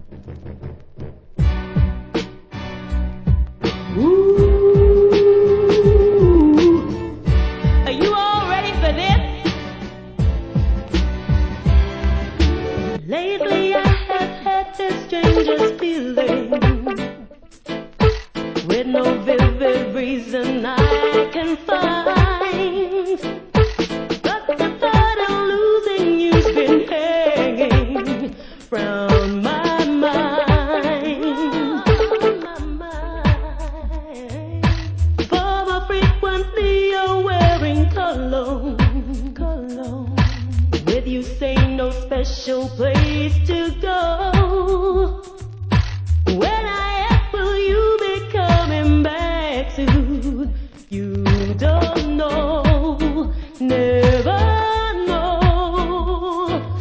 Are you all ready for this? Lately I have had this strangest feeling, with no vivid reason I can find. But the thought of losing you's been hanging round my mind. For frequently you're wearing cologne. With you say no special place to go.